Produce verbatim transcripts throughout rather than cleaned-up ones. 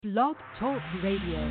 Blog Talk Radio.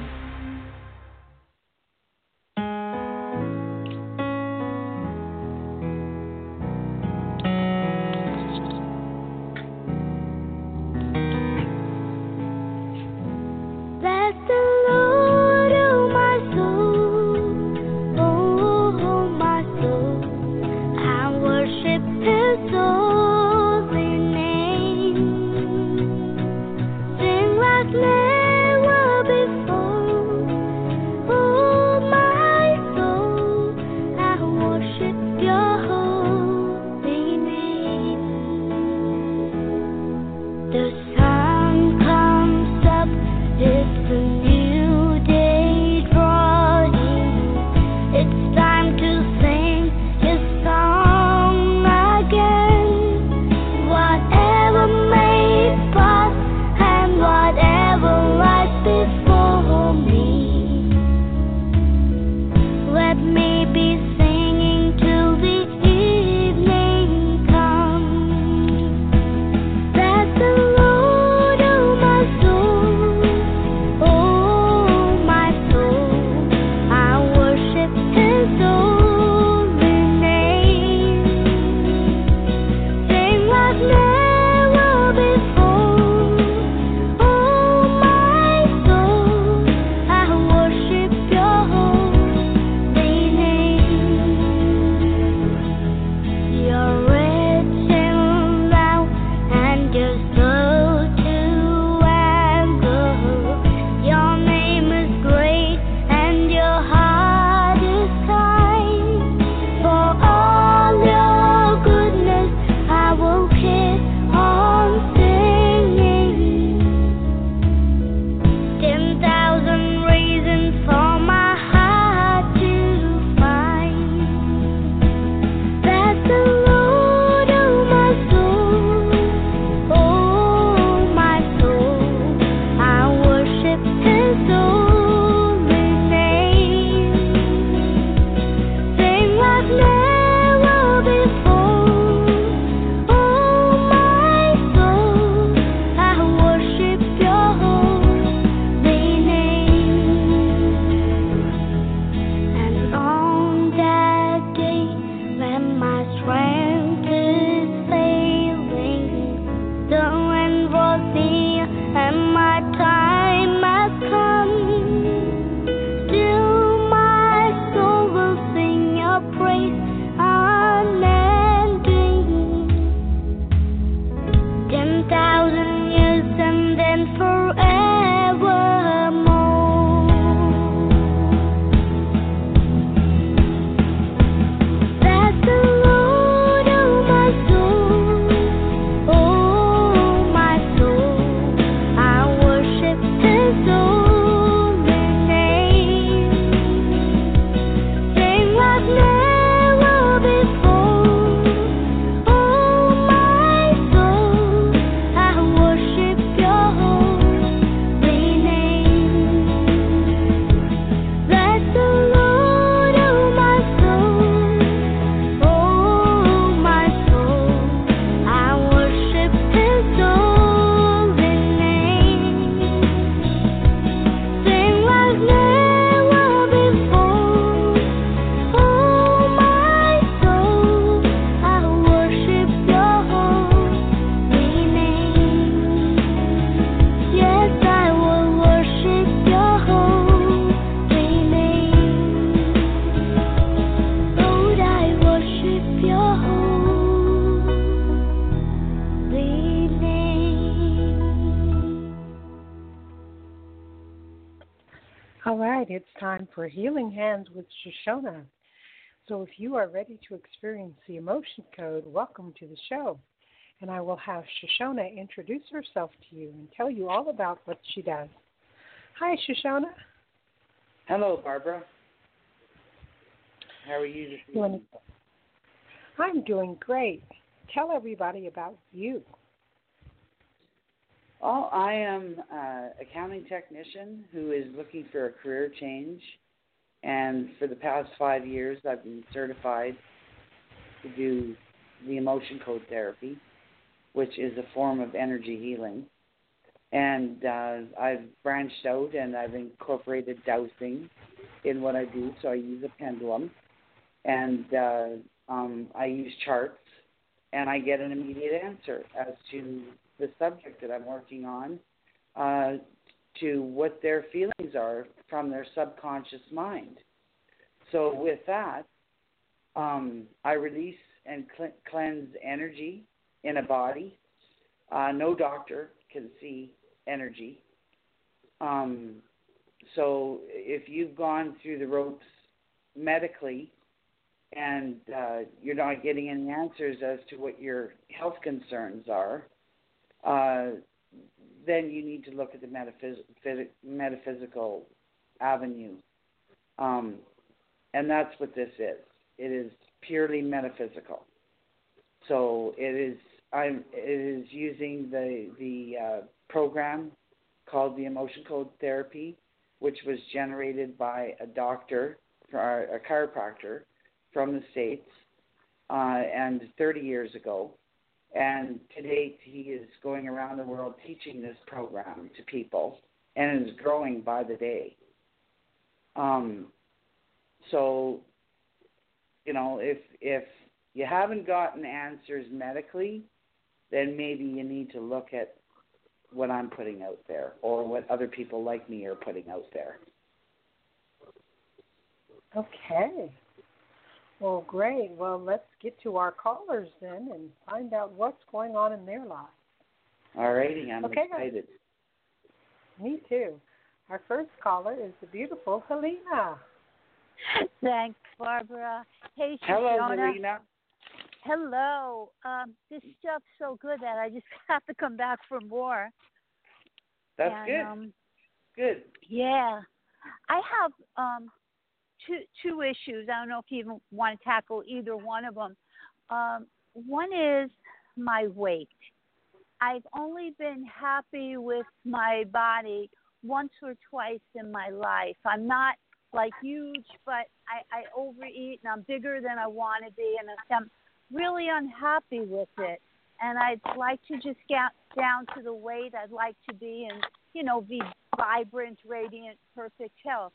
It's time for Healing Hands with Shoshona. So if you are ready to experience the emotion code, welcome to the show. And I will have Shoshona introduce herself to you and tell you all about what she does. Hi, Shoshona. Hello, Barbara. How are you this evening? I'm doing great. Tell everybody about you. Well, I am an accounting technician who is looking for a career change, and for the past five years I've been certified to do the emotion code therapy, which is a form of energy healing. And uh, I've branched out and I've incorporated dowsing in what I do. So I use a pendulum and uh, um, I use charts and I get an immediate answer as to the subject that I'm working on, uh, to what their feelings are from their subconscious mind. So with that, um, I release and cl- cleanse energy in a body. Uh, no doctor can see energy. Um, so if you've gone through the ropes medically and uh, you're not getting any answers as to what your health concerns are, uh, then you need to look at the metaphys- metaphysical avenue. Um, and that's what this is. It is purely metaphysical. So it is I'm it is using the the uh, program called the Emotion Code Therapy, which was generated by a doctor, a chiropractor from the States, uh, and thirty years ago. And to date, he is going around the world teaching this program to people, and is growing by the day. Um, so, you know, if if you haven't gotten answers medically, then maybe you need to look at what I'm putting out there or what other people like me are putting out there. Okay. Well, great. Well, let's get to our callers then and find out what's going on in their lives. All righty, I'm okay, excited. Me too. Our first caller is the beautiful Helena. Thanks, Barbara. Hey, Hello, Shoshana. Helena. Hello. Um, this stuff's so good that I just have to come back for more. That's and, good. Um, good. Yeah. I have um, two two issues. I don't know if you even want to tackle either one of them. Um, one is my weight. I've only been happy with my body once or twice in my life. I'm not like huge, but I, I overeat and I'm bigger than I want to be, and I'm really unhappy with it. And I'd like to just get down to the weight I'd like to be and, you know, be vibrant, radiant, perfect health.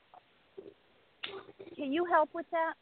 Can you help with that?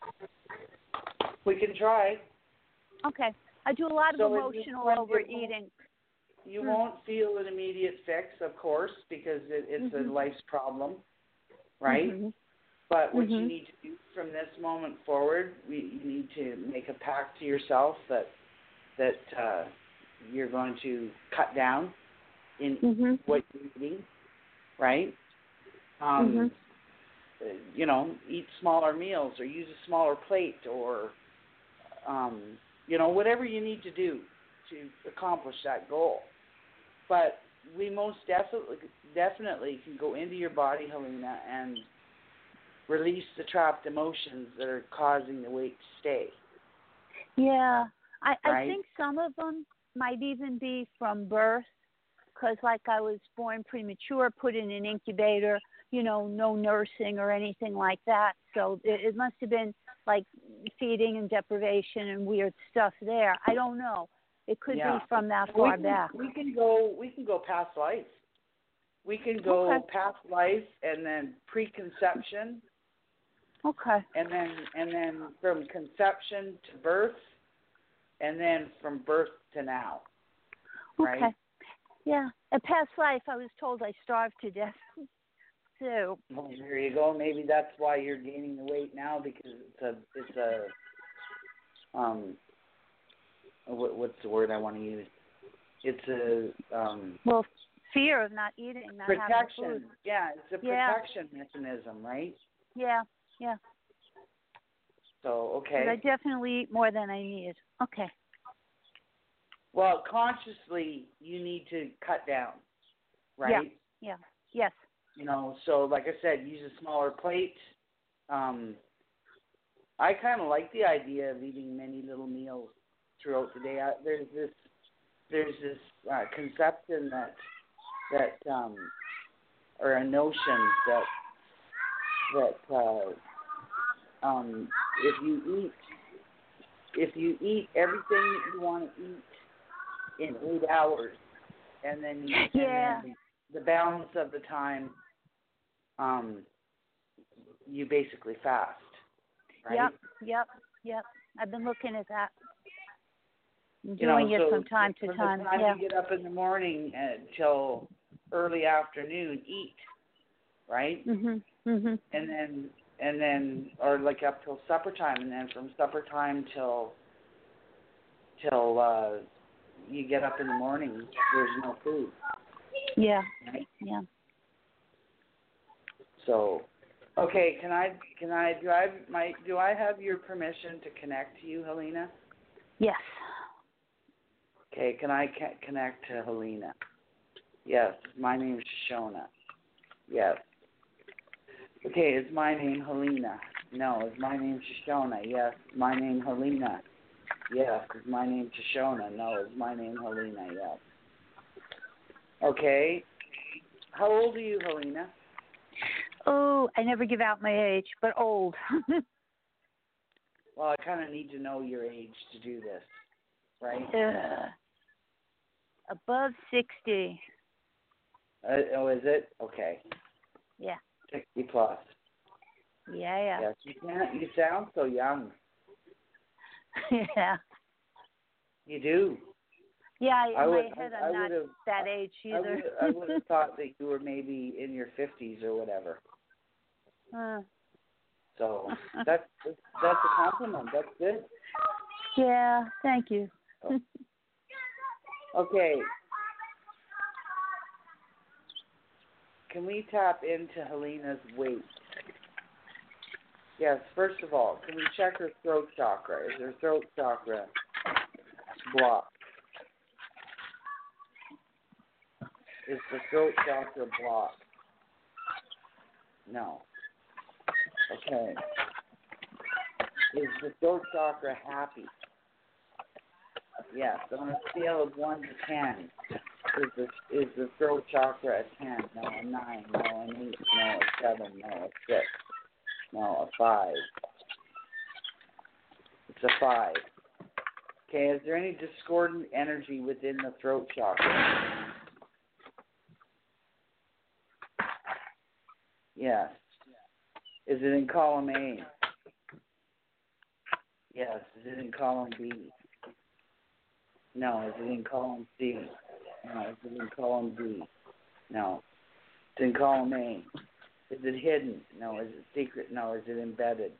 We can try. Okay. I do a lot of so emotional overeating. You hmm. won't feel an immediate fix, of course, because it, it's mm-hmm. a life's problem, right? Mm-hmm. But what mm-hmm. you need to do from this moment forward, we, you need to make a pact to yourself that that uh, you're going to cut down in mm-hmm. what you're eating, right? Um, mm-hmm. You know, eat smaller meals or use a smaller plate or, um, you know, whatever you need to do to accomplish that goal. But we most definitely definitely can go into your body, Helena, and release the trapped emotions that are causing the weight to stay. Yeah, I, right? I think some of them might even be from birth, because like I was born premature, put in an incubator, you know, no nursing or anything like that. So it, it must have been like feeding and deprivation and weird stuff there. I don't know. It could yeah. be from that far we can, back. We can go. We can go past life. We can go okay. past life and then preconception. Okay. And then and then from conception to birth, and then from birth to now. Right? Okay. Yeah. At past life, I was told I starved to death. So. Well, there you go. Maybe that's why you're gaining the weight now, because it's a it's a um. What, what's the word I want to use? It's a um. Well, fear of not eating, not protection. having food. Yeah, it's a yeah. protection mechanism, right? Yeah. Yeah. So, okay. But I definitely eat more than I need. Okay. Well, consciously, you need to cut down, right? Yeah. Yeah. Yes. You know, so like I said, use a smaller plate. Um, I kind of like the idea of eating many little meals throughout the day. I, there's this, there's this uh, conception that that um, or a notion that that. Uh, Um, if you eat, if you eat everything that you want to eat in eight hours, and then Yeah. and then the balance of the time, um, you basically fast, right? Yep, yep, yep. I've been looking at that. I'm You know, doing it so from time to from time. the time Yeah. you get up in the morning until early afternoon, eat, right? Mhm. Mhm. And then and then or like up till supper time, and then from supper time till till uh, you get up in the morning, there's no food. Yeah. Right? Yeah. So, okay, can I can I do I my do I have your permission to connect to you, Helena? Yes. Okay, can I ca- connect to Helena? Yes, my name is Shoshona. Yes. Okay, is my name Helena? No, is my name Shoshona? Yes, my name Helena. Yes, is my name Shoshona? No, is my name Helena? Yes. Okay. How old are you, Helena? Oh, I never give out my age, but old. Well, I kind of need to know your age to do this, right? uh, above sixty. Uh, oh, is it? Okay. Yeah. sixty plus. Yeah, yeah. Yes, you can't. You sound so young. Yeah. You do. Yeah, in I my would, head, I, I'm I not would've, that age I either. would, I would have thought that you were maybe in your fifties or whatever. uh, So that's that's a compliment. That's good. yeah, thank you. Oh. Okay. Can we tap into Helena's weight? Yes. First of all, can we check her throat chakra? Is her throat chakra blocked? Is the throat chakra blocked? No. Okay. Is the throat chakra happy? Yes. On a scale of one to ten, is the is the throat chakra a ten? No, a nine. No, an eight. No, a seven. No, a six. No, a five. It's a five. Okay. Is there any discordant energy within the throat chakra? Yes. Is it in column A? Yes. Is it in column B? No. Is it in column C? No. Is it in column D? No. It's in column A. Is it hidden? No. Is it secret? No. Is it embedded?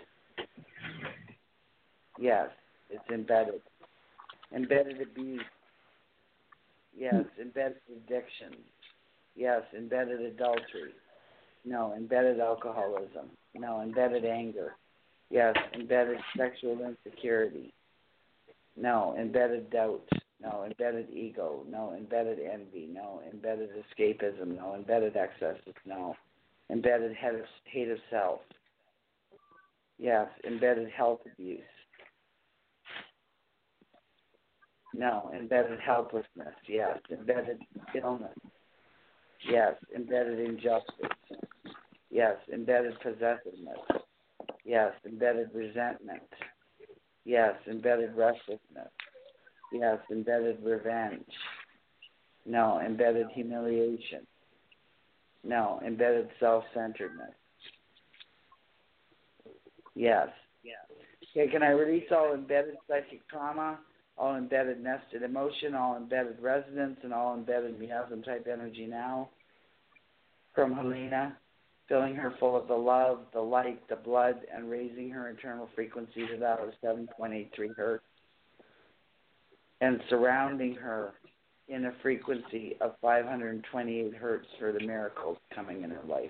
Yes. It's embedded. Embedded abuse. Yes. Embedded addiction. Yes. Embedded adultery. No. Embedded alcoholism. No. Embedded anger. Yes. Embedded sexual insecurity. No. Embedded doubt. No. Embedded ego. No. Embedded envy. No. Embedded escapism. No. Embedded excesses. No. Embedded head of, hate of self. Yes. Embedded health abuse. No. Embedded helplessness. Yes. Embedded illness. Yes. Embedded injustice. Yes. Embedded possessiveness. Yes. Embedded resentment. Yes. Embedded restlessness. Yes. Embedded revenge. No. Embedded humiliation. No. Embedded self-centeredness. Yes. Okay, can I release all embedded psychic trauma, all embedded nested emotion, all embedded resonance, and all embedded miasm type energy now from Helena, filling her full of the love, the light, the blood, and raising her internal frequency to that of seven point eight three hertz, and surrounding her in a frequency of five hundred twenty-eight hertz for the miracles coming in her life.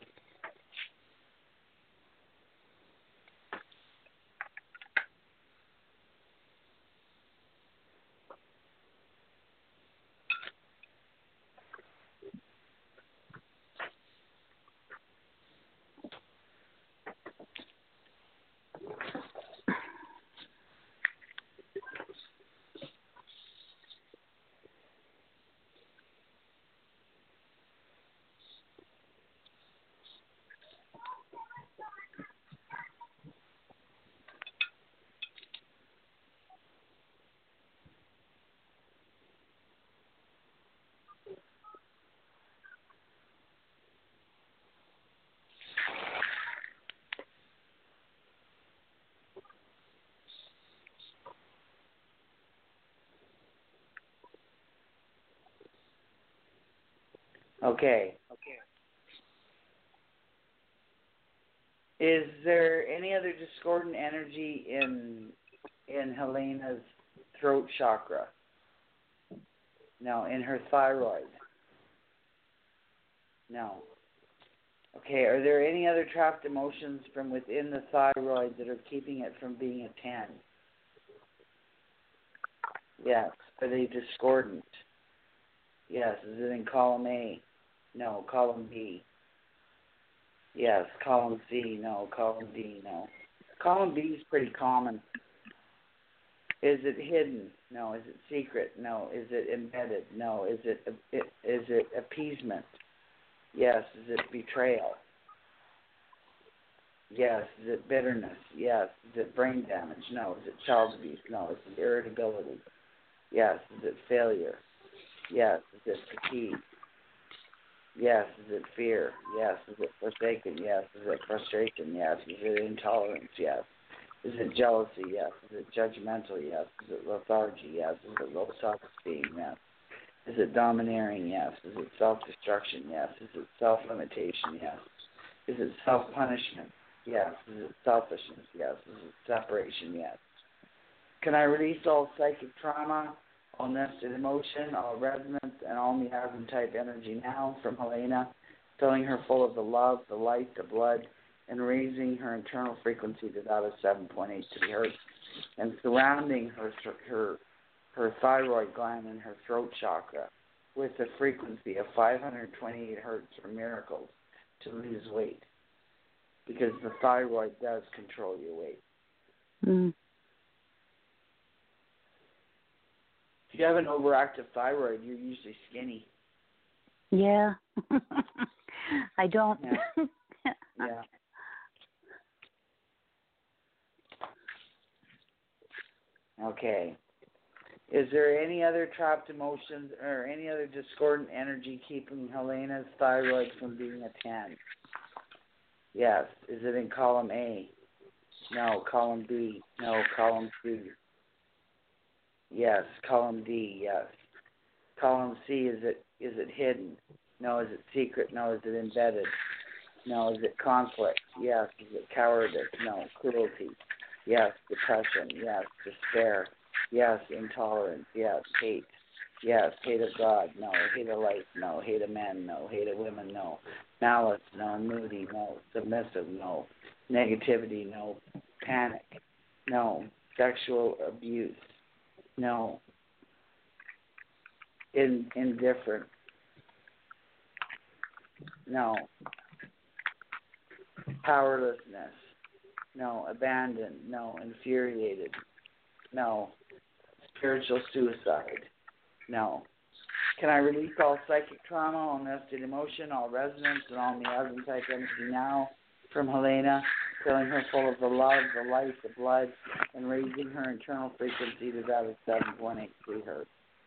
Okay. Okay. Is there any other discordant energy in in Helena's throat chakra? No. In her thyroid? No. Okay. Are there any other trapped emotions from within the thyroid that are keeping it from being a ten? Yes. Are they discordant? Yes. Is it in column A? No. Column B? Yes. Column C? No. Column D? No. Column B is pretty common. Is it hidden? No. Is it secret? No. Is it embedded? No. Is it is it appeasement? Yes. Is it betrayal? Yes. Is it bitterness? Yes. Is it brain damage? No. Is it child abuse? No. Is it irritability? Yes. Is it failure? Yes. Is it fatigue? Yes. Is it fear? Yes. Is it forsaken? Yes. Is it frustration? Yes. Is it intolerance? Yes. Is it jealousy? Yes. Is it judgmental? Yes. Is it lethargy? Yes. Is it low self-esteem? Yes. Is it domineering? Yes. Is it self-destruction? Yes. Is it self-limitation? Yes. Is it self-punishment? Yes. Is it selfishness? Yes. Is it separation? Yes. Can I release all psychic trauma, all nested emotion, all resonance, and all miasm-type energy now from Helena, filling her full of the love, the light, the blood, and raising her internal frequency to that of seven point eight hertz, and surrounding her her her thyroid gland and her throat chakra with the frequency of five hundred twenty-eight hertz for miracles to lose weight, because the thyroid does control your weight. Mm. If you have an overactive thyroid, you're usually skinny. Yeah. I don't. Yeah. Yeah. Okay. Is there any other trapped emotions or any other discordant energy keeping Helena's thyroid from being a ten? Yes. Is it in column A? No. Column B? No. Column C? Yes. Column D? Yes. Column C, is it is it hidden? No. Is it secret? No. Is it embedded? No. Is it conflict? Yes. Is it cowardice? No. Cruelty? Yes. Depression? Yes. Despair? Yes. Intolerance? Yes. Hate? Yes. Hate of God? No. Hate of life? No. Hate of men? No. Hate of women? No. Malice? No. Moody? No. Submissive? No. Negativity? No. Panic? No. Sexual abuse? No. In, indifferent? No. Powerlessness? No. Abandoned? No. Infuriated? No. Spiritual suicide? No. Can I release all psychic trauma, all nested emotion, all resonance, and all miasm type energy now from Helena, filling her full of the love, the light, the blood, and raising her internal frequency to that of seven point eight three hertz?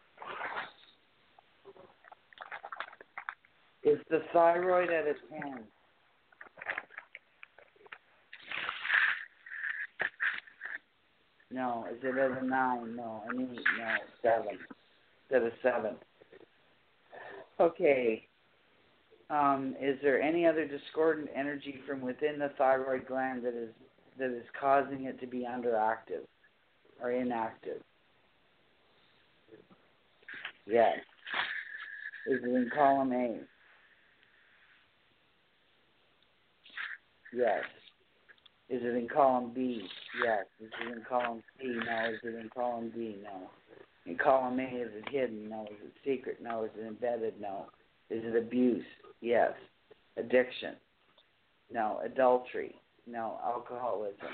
Is the thyroid at a ten? No. Is it at a nine? No. An eight? No. Seven. Is it a seven? Okay. Um, is there any other discordant energy from within the thyroid gland that is that is causing it to be underactive or inactive? Yes. Is it in column A? Yes. Is it in column B? Yes. Is it in column C? No. Is it in column D? No. In column A, is it hidden? No. Is it secret? No. Is it embedded? No. Is it abuse? Yes. Addiction? No. Adultery? No. Alcoholism?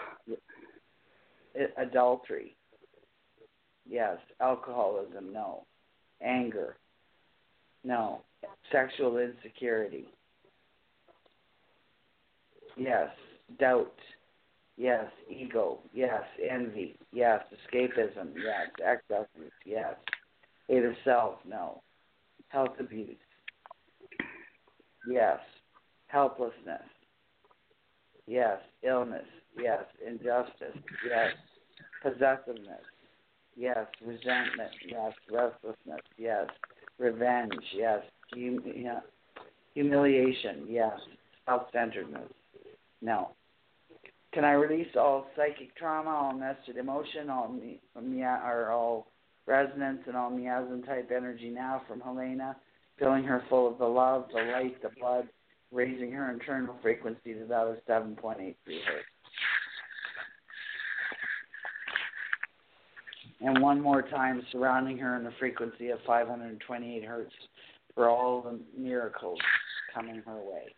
Adultery? Yes. Alcoholism? No. Anger? No. Sexual insecurity? Yes. Doubt? Yes. Ego? Yes. Envy? Yes. Escapism? Yes. Excesses? Yes. Hate of self? No. Health abuse? Yes. Helplessness? Yes. Illness? Yes. Injustice? Yes. Possessiveness? Yes. Resentment? Yes. Restlessness? Yes. Revenge, yes. Hum- yeah. Humiliation, yes. Self-centeredness, no. Can I release all psychic trauma, all nested emotion, all me, mea- or all resonance and all miasm-type energy now from Helena, filling her full of the love, the light, the blood, raising her internal frequency to that of seven point eight three hertz. And one more time, surrounding her in the frequency of five hundred twenty-eight hertz for all the miracles coming her way.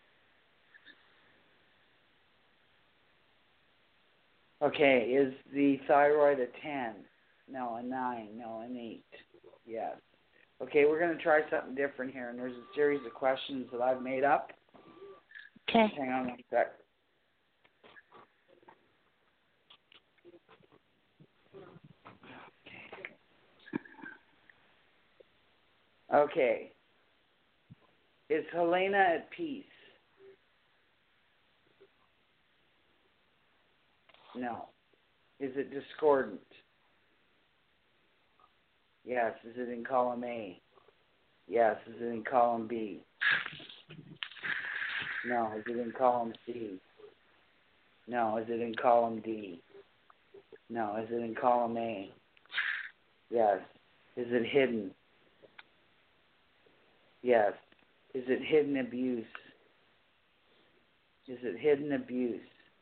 Okay, is the thyroid a ten? No, a nine. No, an eight. Yes. Okay, we're going to try something different here, and there's a series of questions that I've made up. Okay. Hang on one sec. Okay. Is Helena at peace? No. Is it discordant? Yes. Is it in column A? Yes. Is it in column B? No. Is it in column C? No. Is it in column D? No. Is it in column A? Yes. Is it hidden? Yes. Is it hidden abuse? Is it hidden abuse?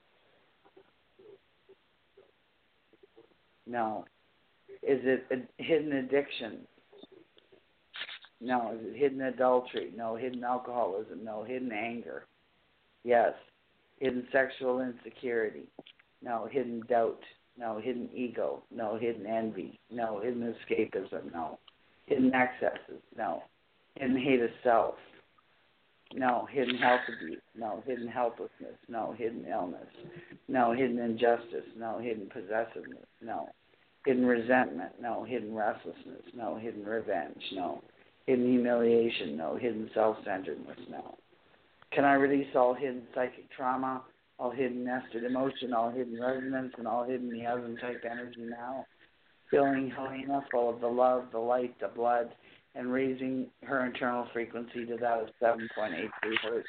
No. Is it a hidden addiction? No. Is it hidden adultery? No. Hidden alcoholism? No. Hidden anger? Yes. Hidden sexual insecurity? No. Hidden doubt? No. Hidden ego? No. Hidden envy? No. Hidden escapism? No. Hidden excesses? No. Hidden hate of self? No. Hidden health abuse? No. Hidden helplessness? No. Hidden illness? No. Hidden injustice? No. Hidden possessiveness? No. Hidden resentment? No. Hidden restlessness? No. Hidden revenge? No. Hidden humiliation? No. Hidden self-centeredness? No. Can I release all hidden psychic trauma, all hidden nested emotion, all hidden resonance, and all hidden miasm-type energy now? Filling Helena full of the love, the light, the blood, and raising her internal frequency to that of seven point eight three hertz.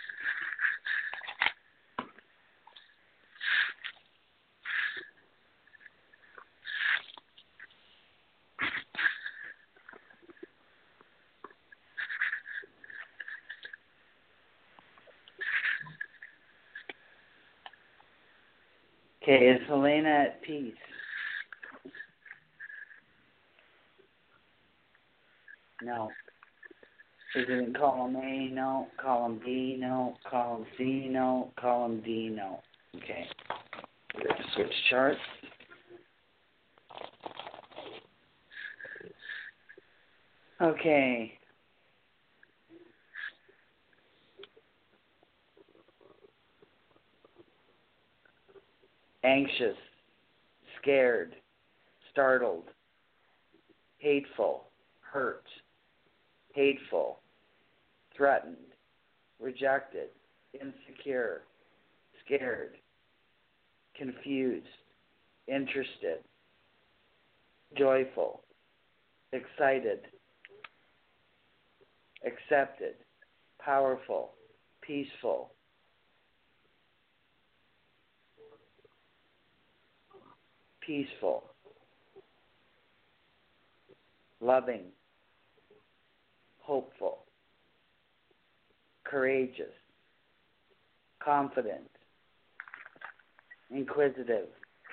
Okay, is Helena at peace? No. Is it in column A? No. Column B? No. Column C? No. Column D? No. Okay. We're going to switch charts. Okay. Anxious, scared, startled, hateful, hurt, hateful, threatened, rejected, insecure, scared, confused, interested, joyful, excited, accepted, powerful, peaceful, peaceful, loving, hopeful, courageous, confident, inquisitive,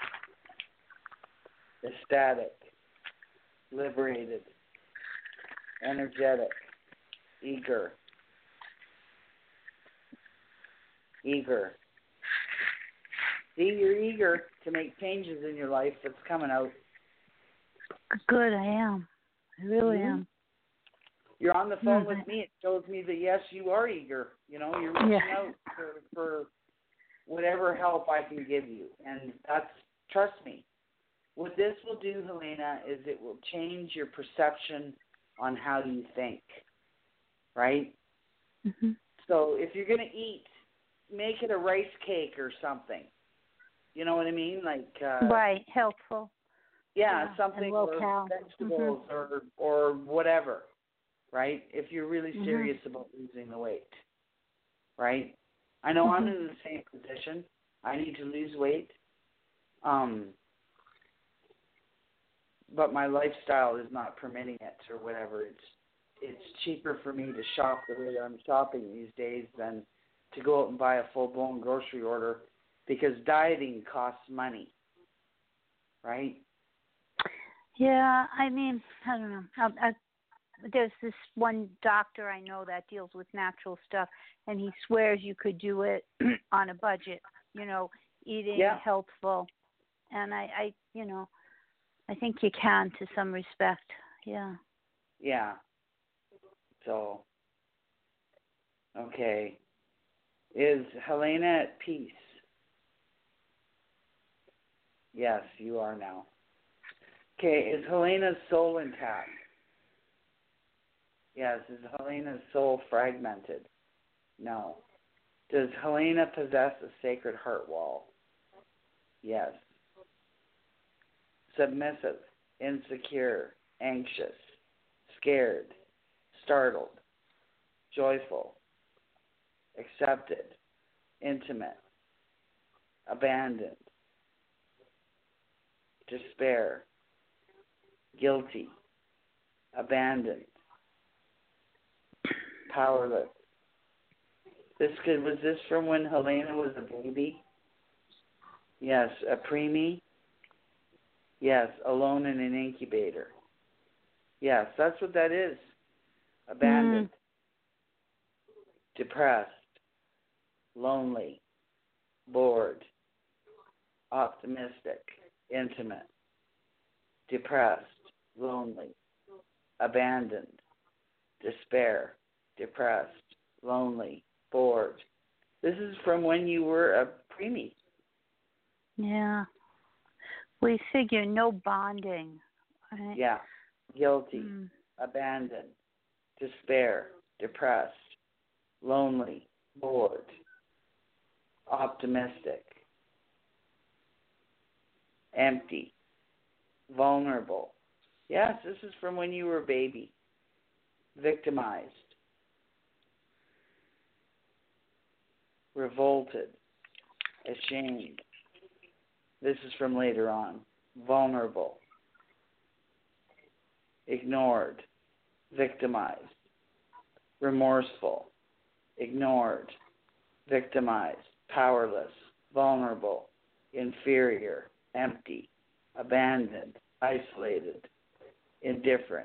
ecstatic, liberated, energetic, eager, eager. See, you're eager to make changes in your life. That's coming out. Good, I am. I really mm-hmm. am. You're on the phone mm-hmm. with me. It shows me that, yes, you are eager. You know, you're reaching yeah. out for, for whatever help I can give you. And that's, trust me, what this will do, Helena, is it will change your perception on how you think, right? Mm-hmm. So if you're going to eat, make it a rice cake or something. You know what I mean? Like uh, right, helpful. Yeah, yeah. something or vegetables mm-hmm. or or whatever. right? If you're really Mm-hmm. serious about losing the weight, right? I know Mm-hmm. I'm in the same position. I need to lose weight, um, but my lifestyle is not permitting it or whatever. It's it's cheaper for me to shop the way that I'm shopping these days than to go out and buy a full-blown grocery order because dieting costs money, right? Yeah, I mean, I don't know. I, I, there's this one doctor I know that deals with natural stuff, and he swears you could do it on a budget, you know, eating Yeah. healthful. And I, I, you know, I think you can to some respect. Yeah. Yeah. So, okay. Is Helena at peace? Yes, you are now. Okay, is Helena's soul intact? Yes. Is Helena's soul fragmented? No. Does Helena possess a sacred heart wall? Yes. Submissive, insecure, anxious, scared, startled, joyful, accepted, intimate, abandoned, despair, guilty, abandoned, powerless. This could, was this from when Helena was a baby? Yes. A preemie? Yes. Alone in an incubator. Yes, that's what that is. Abandoned, Mm. depressed, lonely, bored, optimistic, intimate, depressed, lonely, abandoned, despair, depressed, lonely, bored. This is from when you were a preemie. Yeah. We figure no bonding. Right? Yeah. Guilty, Mm. abandoned, despair, depressed, lonely, bored, optimistic, empty, vulnerable. Yes, this is from when you were a baby. Victimized, revolted, ashamed. This is from later on. Vulnerable, ignored, victimized, remorseful, ignored, victimized, powerless, vulnerable, inferior, empty, abandoned, isolated, indifferent,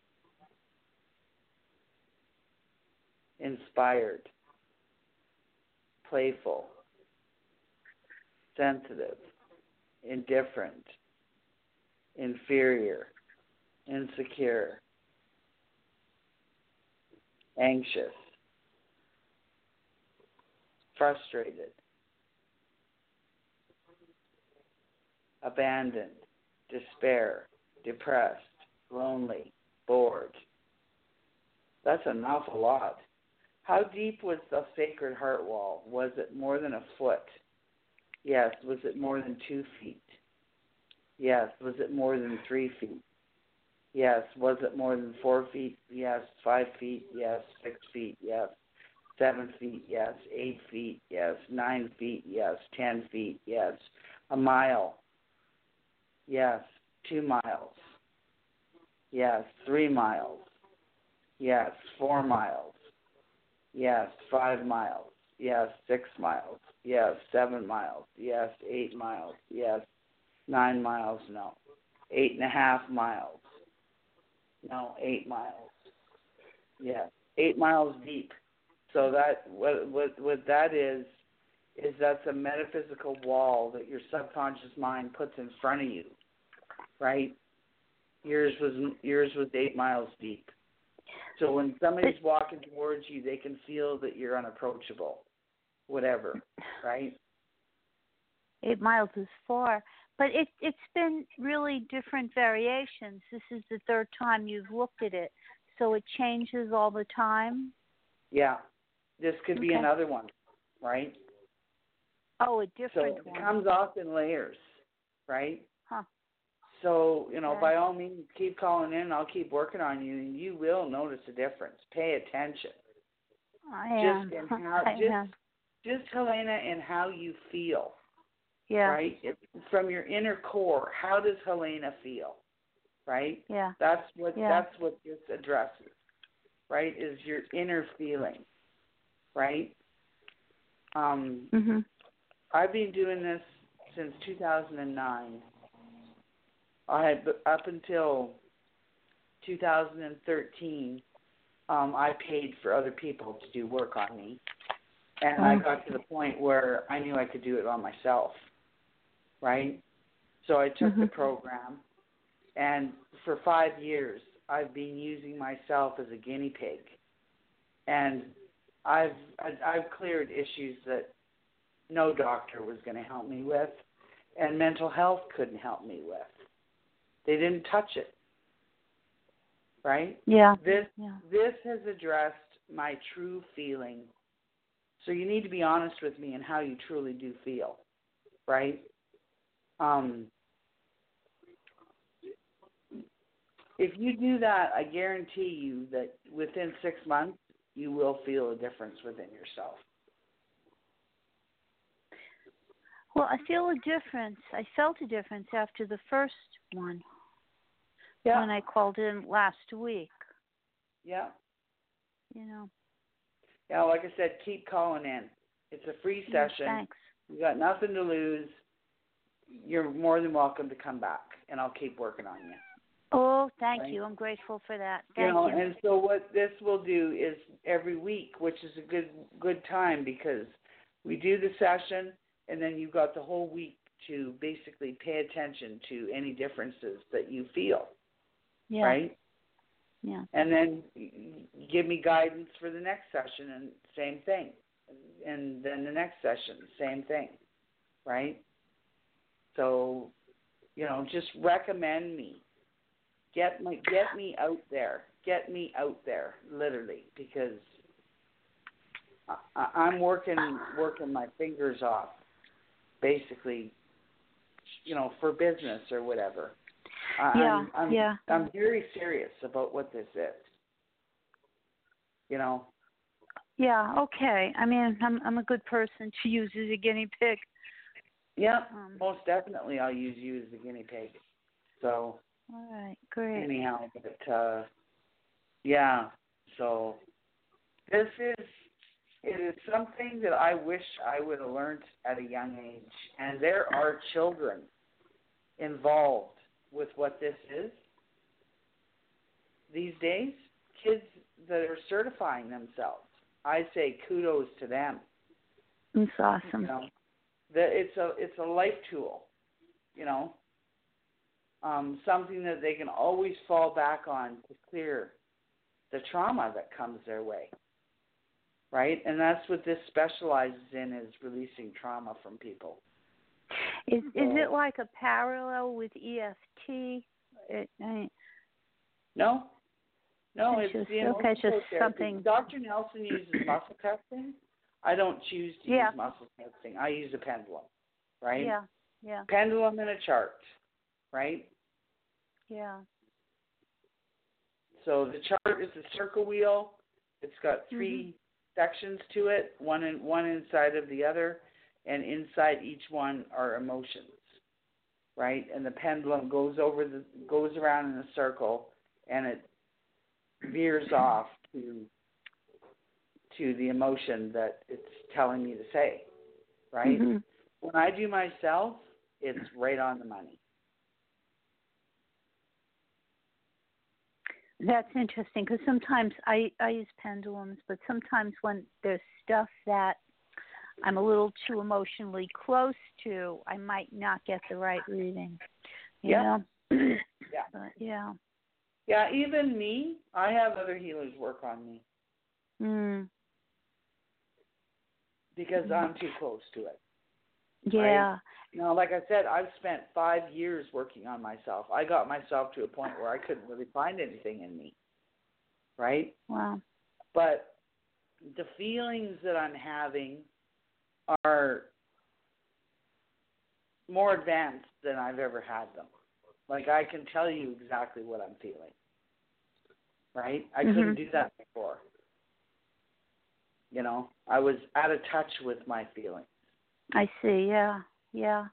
inspired, playful, sensitive, indifferent, inferior, insecure, anxious, frustrated, abandoned, despair, depressed, lonely, bored. That's an awful lot. How deep was the Sacred Heart wall? Was it more than a foot? Yes. Was it more than two feet? Yes. Was it more than three feet? Yes. Was it more than four feet? Yes. Five feet? Yes. Six feet? Yes. Seven feet? Yes. Eight feet? Yes. Nine feet? Yes. Ten feet? Yes. A mile? Yes. Two miles? Yes. Three miles? Yes. Four miles? Yes. Five miles? Yes. Six miles? Yes. Seven miles? Yes. Eight miles? Yes. Nine miles? No. Eight and a half miles? No. Eight miles? Yes. Eight miles deep. So that what what what that is is that's a metaphysical wall that your subconscious mind puts in front of you, right? Yours was yours was eight miles deep. So when somebody's walking towards you, they can feel that you're unapproachable, whatever, right? Eight miles is far, but it it's been really different variations. This is the third time you've looked at it, so it changes all the time. Yeah, this could be Okay. another one, right? Oh, a different so one. it comes off in layers, right? Huh. So, you know, Okay. by all means, keep calling in. I'll keep working on you, and you will notice a difference. Pay attention. I am. Just in how, I just, am. just Helena, in how you feel, Yeah. right? It, from your inner core, how does Helena feel, right? Yeah. That's what Yeah. that's what this addresses, right? Is your inner feeling, right? Um, Mhm. I've been doing this since two thousand nine. I had up until two thousand thirteen. Um, I paid for other people to do work on me, and I got to the point where I knew I could do it on myself, right? So I took the Mhm. program, and for five years I've been using myself as a guinea pig, and I've I've cleared issues that no doctor was going to help me with, and mental health couldn't help me with. They didn't touch it, right? Yeah. This Yeah. this has addressed my true feeling. So you need to be honest with me in how you truly do feel, right? Um, if you do that, I guarantee you that within six months you will feel a difference within yourself. Well, I feel a difference. I felt a difference after the first one Yeah. when I called in last week. Yeah. You know. Yeah, like I said, keep calling in. It's a free Yeah, session. thanks. You got nothing to lose. You're more than welcome to come back, and I'll keep working on you. Oh, thank Right. you. I'm grateful for that. Thank You know, you. and so what this will do is every week, which is a good good time because we do the session, and then you've got the whole week to basically pay attention to any differences that you feel, Yeah. right? Yeah. And then y- give me guidance for the next session, and same thing. And then the next session, same thing, right? So, you know, just recommend me. Get my get me out there. Get me out there, literally, because I, I- I'm working working my fingers off, basically, you know, for business or whatever. I, Yeah, I'm, I'm, yeah. I'm very serious about what this is. You know. Yeah, okay. I mean, I'm I'm a good person to use as a guinea pig. Yeah, Um, most definitely I'll use you as the guinea pig. So all right, great. anyhow, but uh, yeah, so this is it is something that I wish I would have learned at a young age. And there are children involved with what this is these days, kids that are certifying themselves. I say kudos to them. It's awesome. You know, that it's a it's a life tool, you know, um, something that they can always fall back on to clear the trauma that comes their way, right? And that's what this specializes in, is releasing trauma from people. Is so, is it like a parallel with E F T? It, I, no, no, it's it's, just the okay, it's just emotional therapy. something. Doctor Nelson uses muscle testing. I don't choose to Yeah. use muscle testing. I use a pendulum, right? Yeah, yeah, Pendulum and a chart, right? yeah. So the chart is a circle wheel. It's got three mm-hmm. sections to it, one in one inside of the other, and inside each one are emotions, right? And the pendulum goes over the goes around in a circle, and it veers off to to the emotion that it's telling me to say, right? Mm-hmm. When I do myself, it's right on the money. That's interesting because sometimes I, I use pendulums, but sometimes when there's stuff that I'm a little too emotionally close to, I might not get the right reading. You Yeah. know? yeah. But, yeah. Yeah, even me, I have other healers work on me. Mm. Because I'm too close to it. Yeah. Right? Now, like I said, I've spent five years working on myself. I got myself to a point where I couldn't really find anything in me, right? Wow. But the feelings that I'm having are more advanced than I've ever had them, Like, I can tell you exactly what I'm feeling. Right? I Mhm. couldn't do that before. You know, I was out of touch with my feelings. I see. Yeah. Yeah.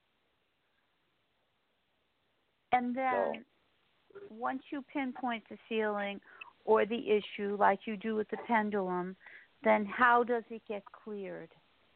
And then So, once you pinpoint the feeling or the issue, like you do with the pendulum, then how does it get cleared?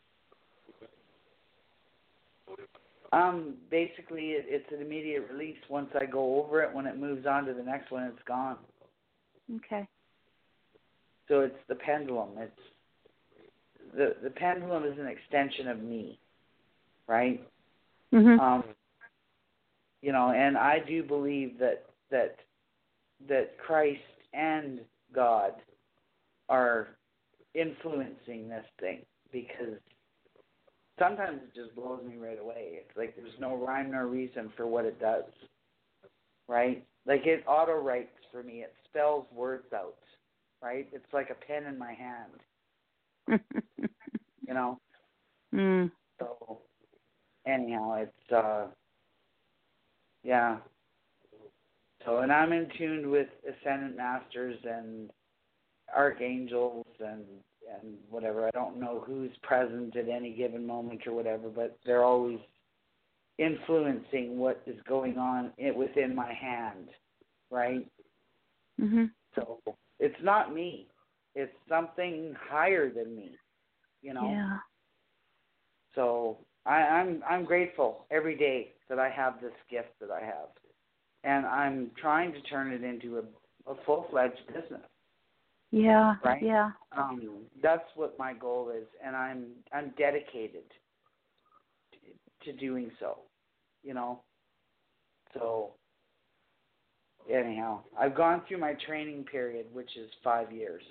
Um, basically, it, it's an immediate release. Once I go over it, when it moves on to the next one, it's gone. Okay. So it's the pendulum. It's the the pendulum is an extension of me, right? Mhm. Um, you know, and I do believe that that that Christ and God are influencing this thing, because sometimes it just blows me right away. It's like there's no rhyme nor reason for what it does, right? Like it auto writes for me. It spells words out, right? It's like a pen in my hand, you know? mm. So anyhow, it's, uh, yeah. So, and I'm in tune with Ascendant Masters and Archangels and and whatever. I don't know who's present at any given moment or whatever, but they're always influencing what is going on within my hand, right? Mhm. So it's not me. It's something higher than me, you know? Yeah. So I, I'm I'm grateful every day that I have this gift that I have. And I'm trying to turn it into a, a full-fledged business. Yeah. Right? Yeah. Um, that's what my goal is, and I'm I'm dedicated to, to doing so, you know. So anyhow, I've gone through my training period, which is five years.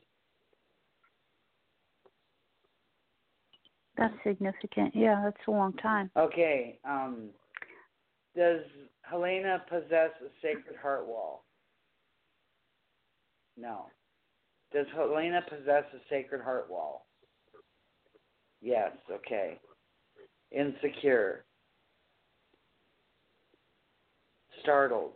That's significant. Yeah, that's a long time. Okay. Um, does Helena possess a sacred heart wall? No. Does Helena possess a sacred heart wall? Yes. Okay. Insecure. Startled.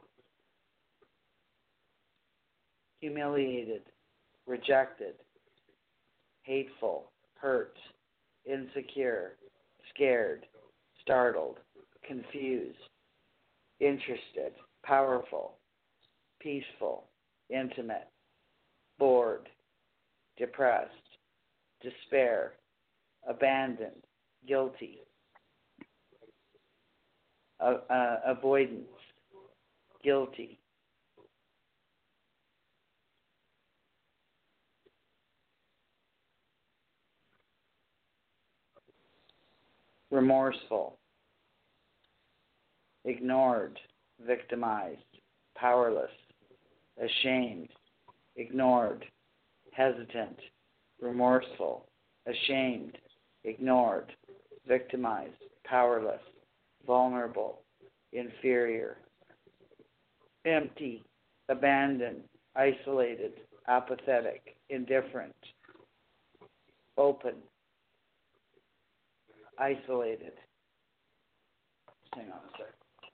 Humiliated. Rejected. Hateful. Hurt. Insecure. Scared. Startled. Confused. Interested. Powerful. Peaceful. Intimate. Bored. Depressed. Despair. Abandoned. Guilty. Uh, uh, avoidance. Guilty. Remorseful. Ignored. Victimized. Powerless. Ashamed. Ignored. Hesitant. Remorseful. Ashamed. Ignored. Victimized. Powerless. Vulnerable. Inferior. Empty. Abandoned. Isolated. Apathetic. Indifferent. Open. Isolated. Hang on a sec.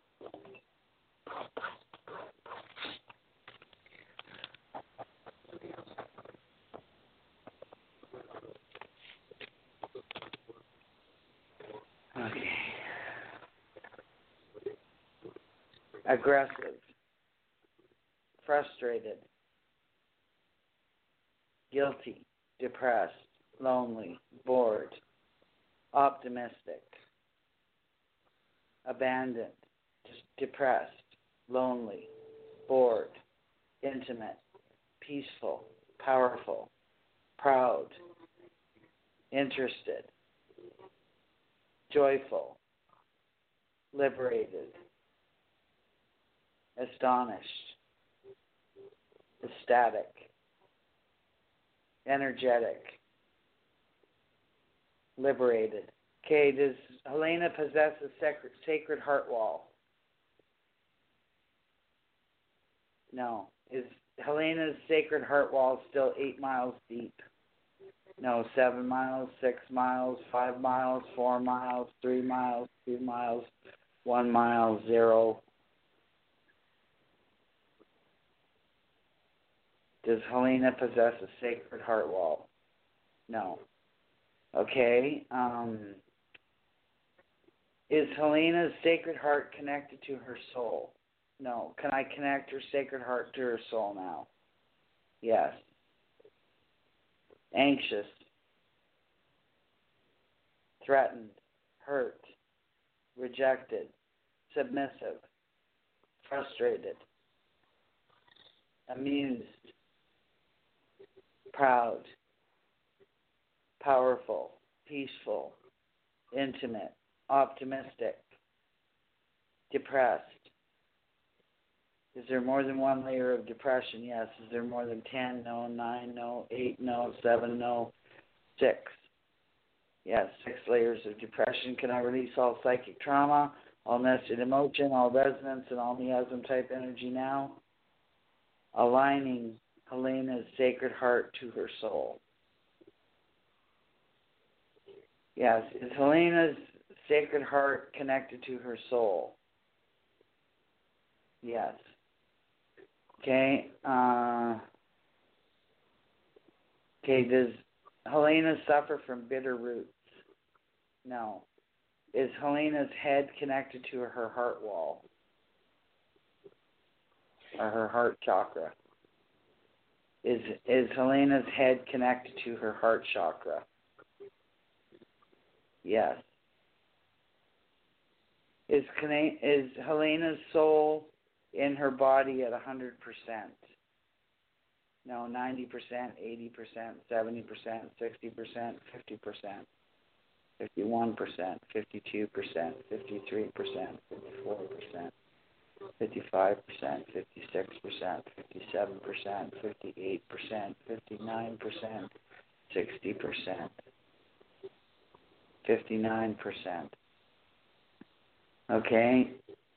Okay. Aggressive. Frustrated. Guilty. Depressed. Lonely. Bored. Optimistic. Abandoned. Depressed. Lonely. Bored. Intimate. Peaceful. Powerful. Proud. Interested. Joyful. Liberated. Astonished. Ecstatic. Energetic. Liberated. Okay, does Helena possess a sacred, sacred heart wall? No. Is Helena's sacred heart wall still eight miles deep? No. Seven miles, six miles, five miles, four miles, three miles, two miles, one mile, zero. Does Helena possess a sacred heart wall? No. Okay. Um, is Helena's sacred heart connected to her soul? No. Can I connect her sacred heart to her soul now? Yes. Anxious, threatened, hurt, rejected, submissive, frustrated, amused, proud, powerful, peaceful, intimate, optimistic, depressed. Is there more than one layer of depression? Yes. Is there more than ten? No. Nine? No. Eight? No. Seven? No. Six? Yes. Six layers of depression. Can I release all psychic trauma, all nested emotion, all resonance, and all miasm type energy now? Aligning Helena's sacred heart to her soul. Yes. Is Helena's sacred heart connected to her soul? Yes. Okay. Uh, okay. Does Helena suffer from bitter roots? No. Is Helena's head connected to her heart wall? Or her heart chakra? Is is Helena's head connected to her heart chakra? Yes. Is is Helena's soul in her body at one hundred percent? No, ninety percent, eighty percent, seventy percent, sixty percent, fifty percent, fifty-one percent, fifty-two percent, fifty-three percent, fifty-four percent, fifty-five percent, fifty-six percent, fifty-seven percent, fifty-eight percent, fifty-nine percent, sixty percent, fifty-nine percent. Okay?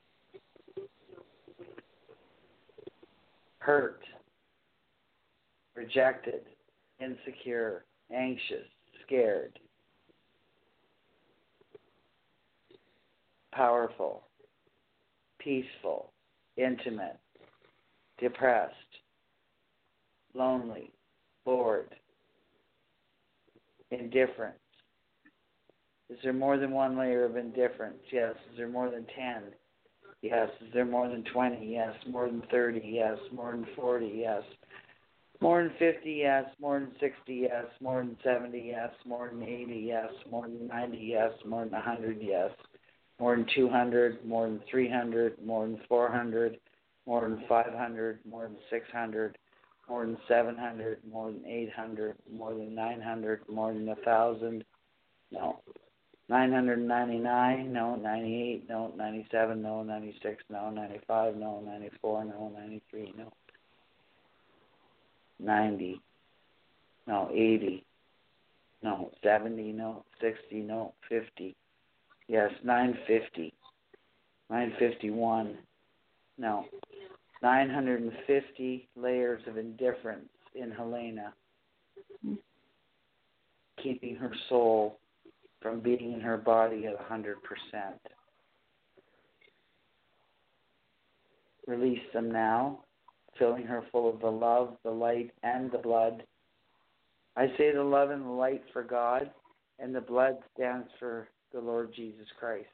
Hurt, rejected, insecure, anxious, scared, powerful, peaceful, intimate, depressed, lonely, bored, indifferent. Is there more than one layer of indifference? Yes. Is there more than ten? Yes. Is there more than twenty? Yes. More than thirty? Yes. More than forty? Yes. More than fifty? Yes. More than sixty? Yes. More than seventy? Yes. More than eighty? Yes. More than ninety? Yes. More than one hundred? Yes. More than two hundred? More than three hundred? More than four hundred? More than five hundred? More than six hundred? More than seven hundred? More than eight hundred? More than nine hundred? More than one thousand? No. nine hundred ninety-nine, no. ninety-eight, no. ninety-seven, no. ninety-six, no. ninety-five, no. ninety-four, no. ninety-three, no. ninety, no. eighty, no. seventy, no. sixty, no. fifty, yes. nine fifty, nine fifty-one, no. nine hundred fifty layers of indifference in Helena, keeping her soul from being in her body at one hundred percent. Release them now, filling her full of the love, the light, and the blood. I say the love and the light for God, and the blood stands for the Lord Jesus Christ.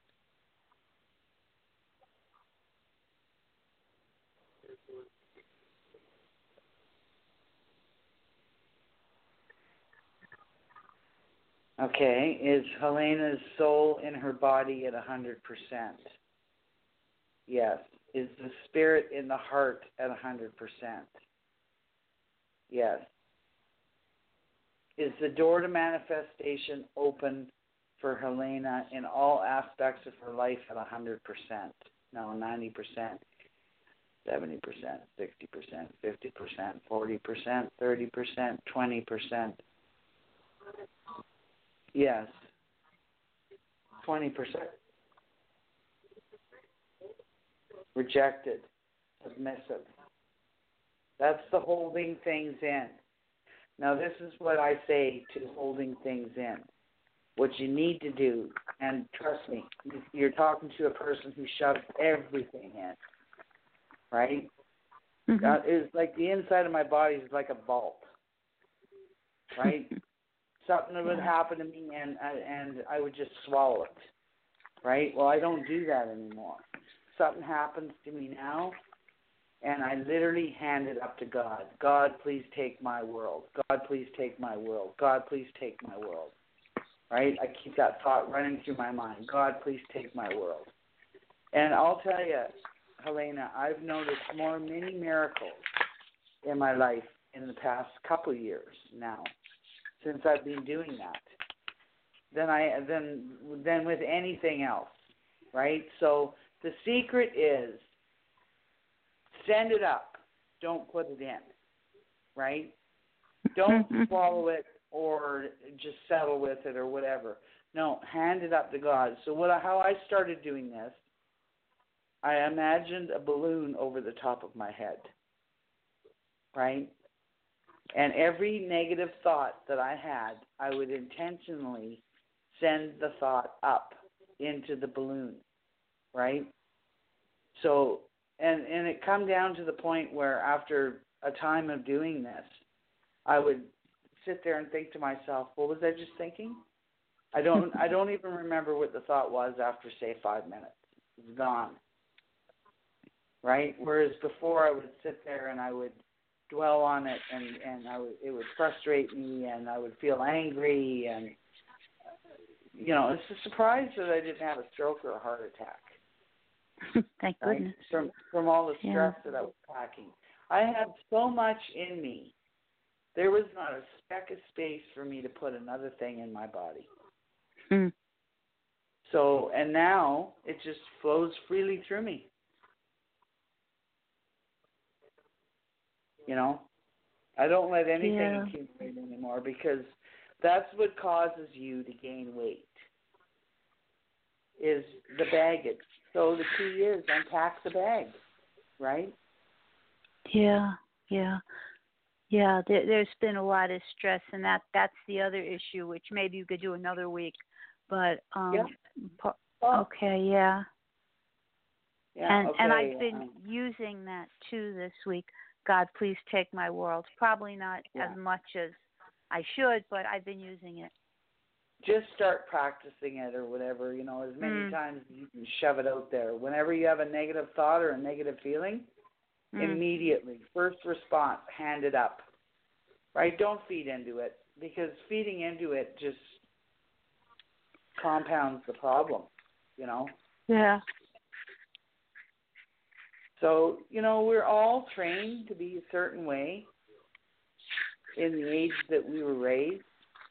Okay, is Helena's soul in her body at one hundred percent? Yes. Is the spirit in the heart at one hundred percent? Yes. Is the door to manifestation open for Helena in all aspects of her life at one hundred percent? No, ninety percent, seventy percent, sixty percent, fifty percent, forty percent, thirty percent, twenty percent. Yes. twenty percent. Rejected. Submissive. That's the holding things in. Now, this is what I say to holding things in. What you need to do, and trust me, you're talking to a person who shoves everything in, right? Mm-hmm. Uh, it's like the inside of my body is like a vault, right? Something would Yeah. happen to me, and I, and I would just swallow it, right? Well, I don't do that anymore. Something happens to me now, and I literally hand it up to God. God, please take my world. God, please take my world. God, please take my world. Right? I keep that thought running through my mind. God, please take my world. And I'll tell you, Helena, I've noticed more many miracles in my life in the past couple of years now, since I've been doing that, than I than than with anything else. Right? So the secret is send it up. Don't put it in. Right? Don't swallow it or just settle with it or whatever. No, hand it up to God. So what? How I started doing this, I imagined a balloon over the top of my head. Right? And every negative thought that I had, I would intentionally send the thought up into the balloon. Right? So And and it come down to the point where after a time of doing this, I would sit there and think to myself, what was I just thinking? I don't I don't even remember what the thought was after, say, five minutes. It's gone. Right? Whereas before I would sit there and I would dwell on it, and, and I would, it would frustrate me, and I would feel angry, and, you know, it's a surprise that I didn't have a stroke or a heart attack. Thank Right? goodness. From from all the stress Yeah. that I was packing. I had so much in me. There was not a speck of space for me to put another thing in my body. Hmm. So, and now it just flows freely through me. You know, I don't let anything Yeah. accumulate anymore, because that's what causes you to gain weight, is the baggage. So the key is unpack the bag, right? Yeah, yeah, yeah. There, there's been a lot of stress, and that that's the other issue, which maybe you could do another week. But um, Yeah. po- Oh. okay, yeah. Yeah, and okay. and I've been um, using that too this week. God, please take my world. Probably not Yeah. as much as I should, but I've been using it. just start practicing it or whatever, you know, as many Mm. times as you can shove it out there. Whenever you have a negative thought or a negative feeling, Mm. immediately, first response, hand it up. Right? Don't feed into it, because feeding into it just compounds the problem, you know. Yeah. So, you know, we're all trained to be a certain way in the age that we were raised,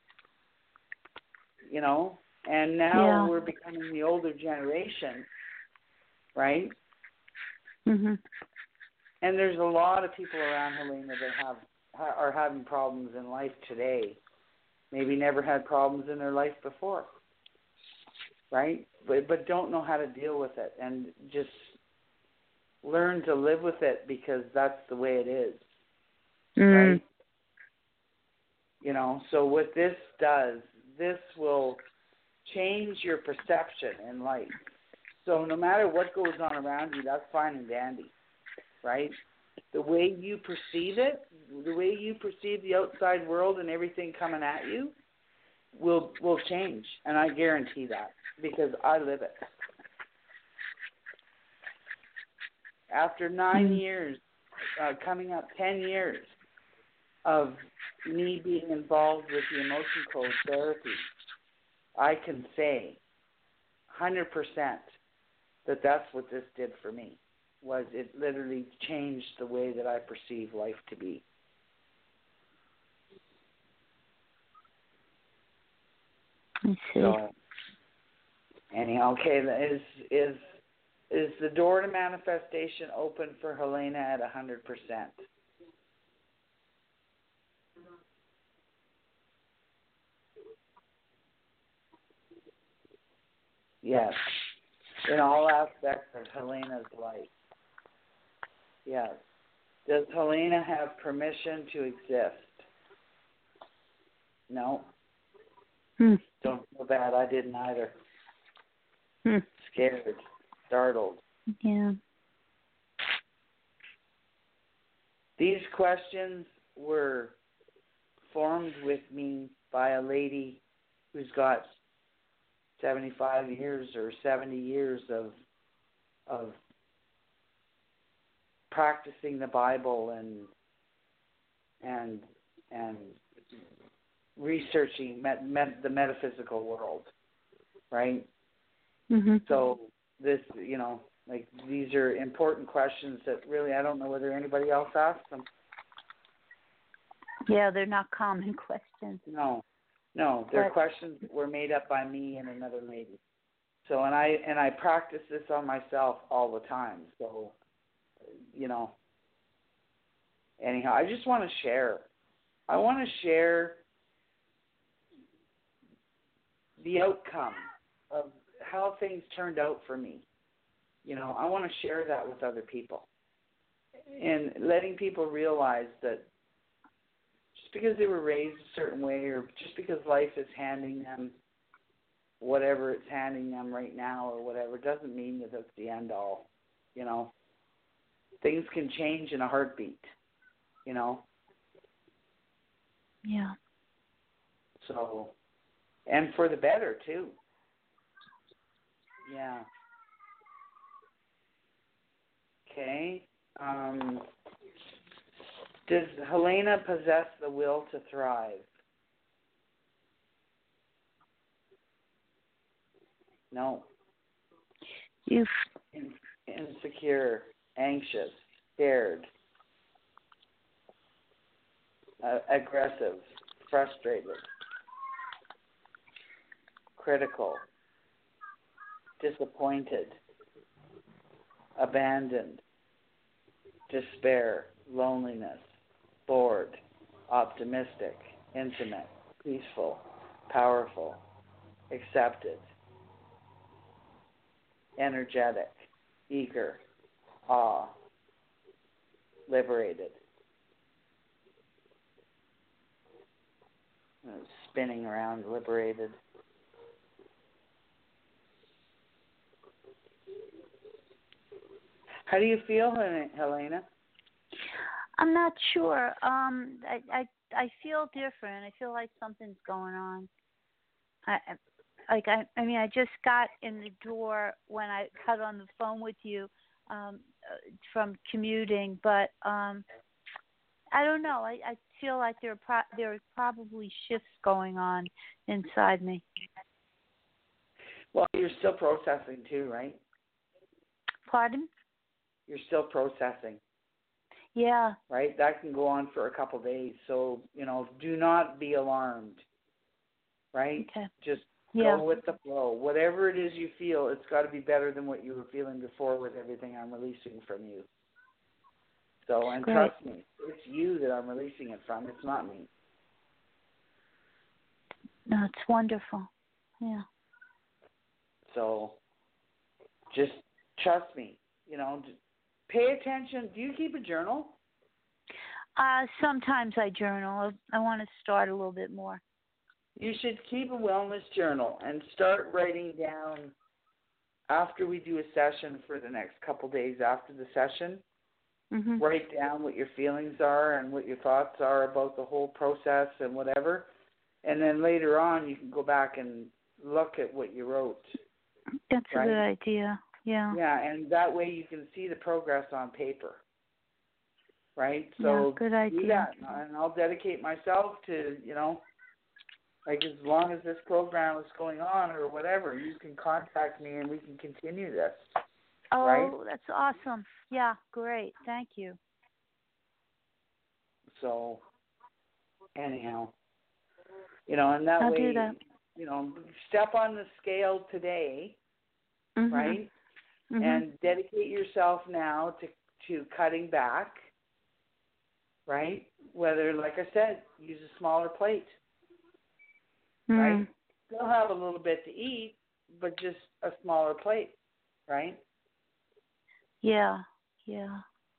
you know, and now Yeah. we're becoming the older generation, right? Mhm. And there's a lot of people around, Helena, that have are having problems in life today. Maybe never had problems in their life before, right? But but don't know how to deal with it, and just learn to live with it, because that's the way it is, Mm. right? You know, so what this does, this will change your perception in life. So no matter what goes on around you, that's fine and dandy, right? The way you perceive it, the way you perceive the outside world and everything coming at you will will change, and I guarantee that, because I live it. After nine Mm. years, uh, coming up ten years of me being involved with the emotion code therapy, I can say one hundred percent that that's what this did for me. Was it literally changed the way that I perceive life to be. I see. So, anyhow, okay, is is is the door to manifestation open for Helena at one hundred percent? Yes, in all aspects of Helena's life. Yes. Does Helena have permission to exist? No. Hmm. Don't feel bad. I didn't either. Hmm. Scared, startled. Yeah. These questions were formed with me by a lady who's got seventy-five years or seventy years of of practicing the Bible and and and researching met, met, the metaphysical world, right? Mm-hmm. So this, you know, like these are important questions that really I don't know whether anybody else asks them. Yeah, they're not common questions. No, no, they're But, questions that were made up by me and another lady. So and I and I practice this on myself all the time. So, you know. Anyhow, I just want to share. I want to share the outcome of how things turned out for me. You know, I want to share that with other people. And letting people realize that just because they were raised a certain way or just because life is handing them whatever it's handing them right now or whatever doesn't mean that that's the end all. You know, things can change in a heartbeat. You know? Yeah. So, and for the better, too. Yeah. Okay. Um, does Helena possess the will to thrive? No. You. In, insecure, anxious, scared. Uh, aggressive, frustrated, critical, disappointed, abandoned, despair, loneliness, bored, optimistic, intimate, peaceful, powerful, accepted, energetic, eager, awe, liberated. Spinning around, liberated. How do you feel, Helena? I'm not sure. Um, I, I I feel different. I feel like something's going on. I like I I mean I just got in the door when I cut on the phone with you um, from commuting, but um, I don't know. I, I feel like there are pro- there are probably shifts going on inside me. Well, you're still processing too, right? Pardon? You're still processing. Yeah. Right? That can go on for a couple of days. So, you know, do not be alarmed. Right? Okay. Just yeah. go with the flow. Whatever it is you feel, it's got to be better than what you were feeling before with everything I'm releasing from you. So, and Great. trust me, it's you that I'm releasing it from. It's not me. No, it's wonderful. Yeah. So, just trust me. You know, pay attention. Do you keep a journal? Uh, sometimes I journal. I want to start a little bit more. You should keep a wellness journal and start writing down after we do a session for the next couple days after the session. Mm-hmm. Write down what your feelings are and what your thoughts are about the whole process and whatever. And then later on, you can go back and look at what you wrote. That's right? a good idea. Yeah. Yeah, and that way you can see the progress on paper. Right? Yeah, So good idea. do that. And I'll dedicate myself to, you know, like as long as this program is going on or whatever, you can contact me and we can continue this. Oh, right? That's awesome. Yeah, great. Thank you. So, anyhow, you know, and that I'll way, do that. you know, step on the scale today, Mm-hmm. right? Mm-hmm. And dedicate yourself now to, to cutting back, right? Whether, like I said, use a smaller plate, mm. right? Still have a little bit to eat, but just a smaller plate, right? Yeah, yeah.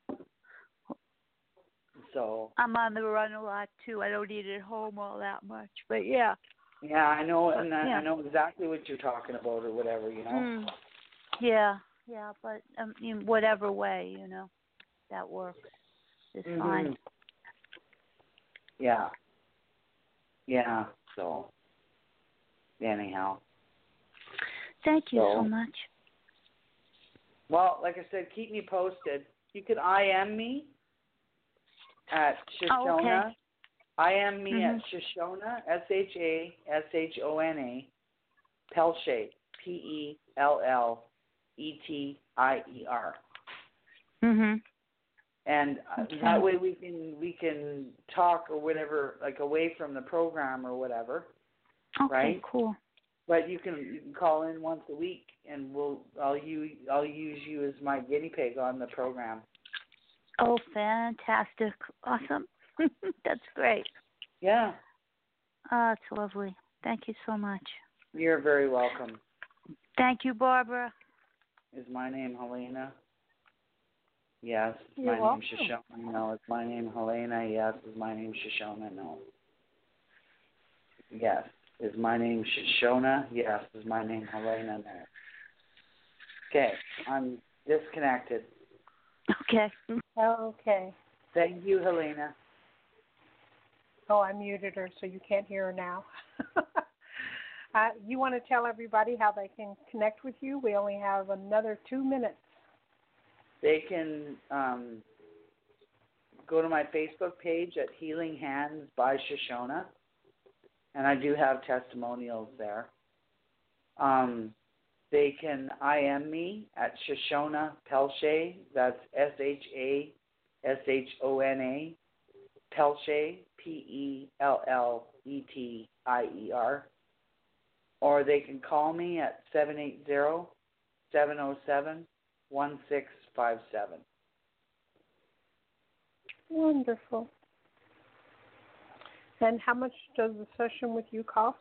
So I'm on the run a lot too. I don't eat at home all that much, but yeah. yeah, I know, and I, yeah. I know exactly what you're talking about, or whatever, you know. Mm. Yeah, yeah, but um, in whatever way, you know, that works. is mm-hmm. fine. Yeah. Yeah. So, anyhow. Thank you so, so much. Well, like I said, keep me posted. You can I M me at Shoshona. Oh, okay. I M me mm-hmm. at Shoshona, S H A S H O N A, Peltier, P E L L E T I E R. Mhm. And okay. that way we can we can talk or whatever, like away from the program or whatever. Okay, right? cool. But you can you can call in once a week, and we'll I'll you I'll use you as my guinea pig on the program. Oh, fantastic! Awesome. That's great. Yeah. Oh, it's lovely. Thank you so much. You're very welcome. Thank you, Barbara. Is my name Helena? Yes. Is You're my welcome. name Shoshona? No. Is my name Helena? Yes. Is my name Shoshona? No. Yes. Is my name Shoshona? Yes. Is my name Helena? No. Okay. I'm disconnected. Okay. Okay. Thank you, Helena. Oh, I muted her so you can't hear her now. uh, you want to tell everybody how they can connect with you? We only have another two minutes. They can um, go to my Facebook page at Healing Hands by Shoshona, and I do have testimonials there. Um, they can I M me at Shoshona Peltier. That's S H A S H O N A, Peltier, P E L L E T I E R. Or they can call me at seven eight zero, seven zero seven, one six five seven. Wonderful. And how much does the session with you cost?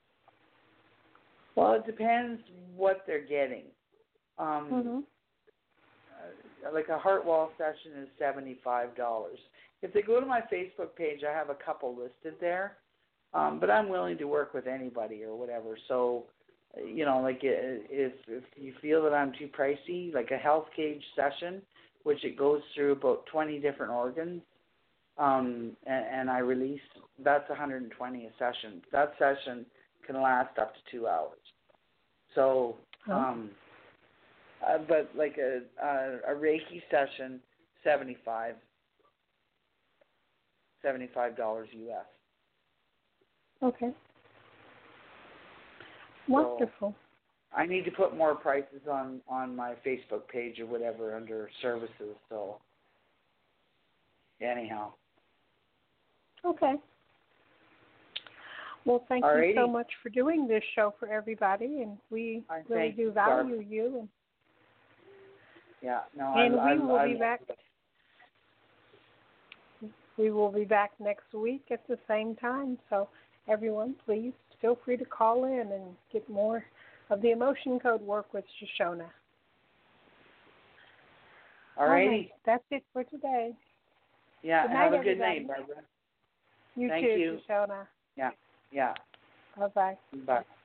Well, it depends what they're getting. Um, mm-hmm. uh, like a heart wall session is seventy-five dollars. If they go to my Facebook page, I have a couple listed there, um, but I'm willing to work with anybody or whatever. So, you know, like if if you feel that I'm too pricey, like a health cage session, which it goes through about twenty different organs, um, and, and I release, that's one hundred twenty a session. That session can last up to two hours. So, um, uh, but like a, a a Reiki session, seventy-five, seventy-five dollars U S. Okay. Wonderful. So I need to put more prices on, on my Facebook page or whatever under services. So anyhow. Okay. Well, thank Alrighty. you so much for doing this show for everybody, and we I really do you, value Barb. you. And, yeah, no, and I, we I, will I, be I, back. We will be back next week at the same time. So everyone, please feel free to call in and get more of the emotion code work with Shoshona. All righty. That's it for today. Yeah, good night, have a everybody. good night, Barbara. You Thank too, you. Shoshona. Yeah, yeah. Bye-bye. Bye.